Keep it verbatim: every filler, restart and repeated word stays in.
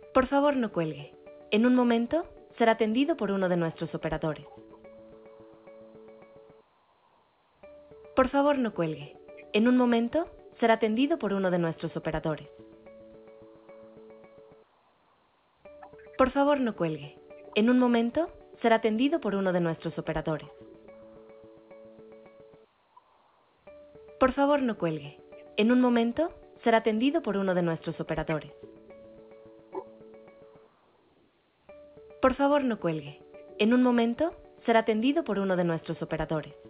Por favor, no cuelgue. En un momento será atendido por uno de nuestros operadores. Por favor, no cuelgue. En un momento será atendido por uno de nuestros operadores. Por favor, no cuelgue. En un momento será atendido por uno de nuestros operadores. Por favor, no cuelgue. En un momento será atendido por uno de nuestros operadores. Por favor, no cuelgue. En un momento será atendido por uno de nuestros operadores.